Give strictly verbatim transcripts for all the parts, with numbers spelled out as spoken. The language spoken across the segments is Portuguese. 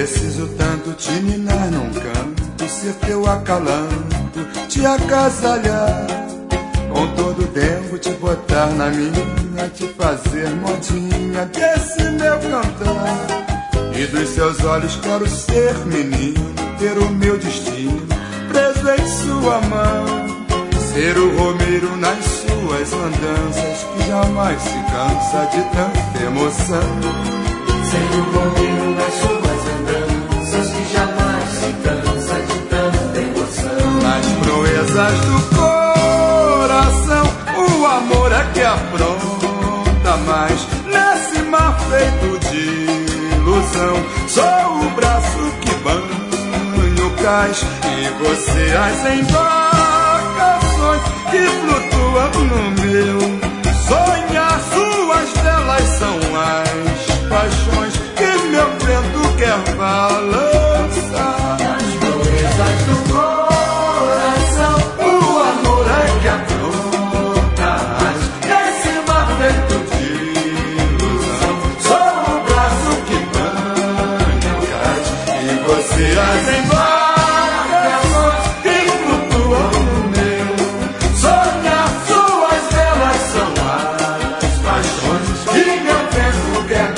Preciso tanto te ninar num canto, ser teu acalanto, te agasalhar, com todo dengo te botar na minha, te fazer modinha desse meu cantar. E dos seus olhos quero ser menino, ter o meu destino preso em sua mão, ser o romeiro nas suas andanças, que jamais se cansa de tanta emoção. Ser o romeiro nas suas andanças, que jamais se cansa de tanta emoção. Nas proezas do coração, o amor é que apronta mais. Nesse mar feito de ilusão, sou o braço que banha o cais, e você as embarcações que flutuam no meu sonhar. Suas telas são as paixões que meu vento quer balançar. Nas proezas do coração, o amor é que apronta mais. Nesse mar feito de ilusão, sou o braço que banha o cais, E você as embarcações que flutuam no meu sonhar. Suas velas são as paixões que meu vento quer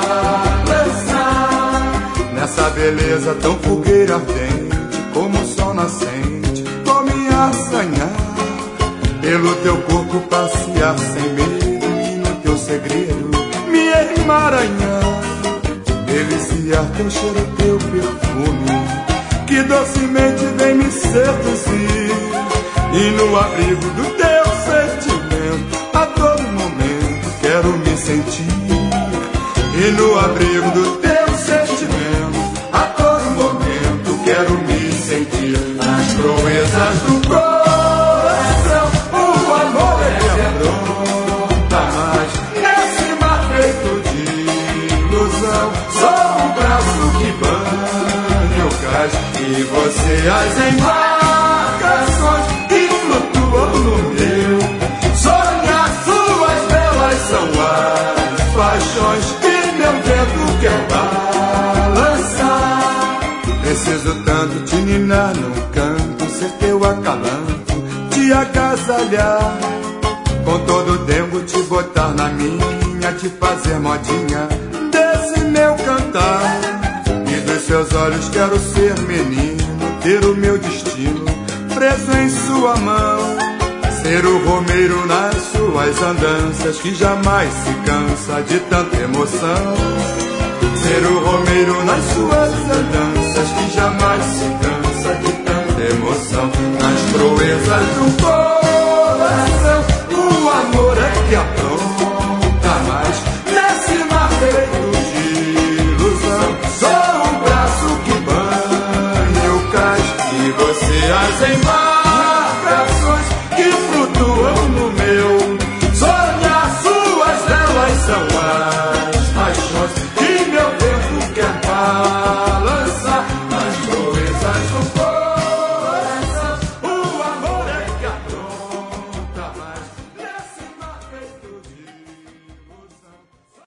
balançar. nessa beleza tão fogueira ardente, como o sol nascente, vou me assanhar, pelo teu corpo passear sem medo, e no teu segredo me emaranhar, deliciar teu cheiro, teu perfume, que docemente vem me seduzir, e no abrigo do teu sentimento, a todo momento quero me sentir, e no abrigo do teu sentimento, a todo momento quero me sentir. Nas proezas do coração, o amor é que apronta mais. Nesse mar feito de ilusão, sou o braço que banha o cais, e você as embarcações que flutuam no meu sonhar. Suas velas são as paixões que meu vento quer balançar. Preciso tanto te ninar num canto, ser teu acalanto, te agasalhar, com todo o dengo te botar na minha, te fazer modinha desse meu cantar. E dos seus olhos quero ser menino, ter o meu destino preso em sua mão, ser o romeiro nas suas andanças, que jamais se cansa de tanta emoção. Ser o romeiro nas suas andanças, que jamais se cansa de tanta emoção. Nas proezas do coração, o amor é que apronta mais. Nesse mar feito de ilusão, sou o braço que banha o cais, e você as embarca.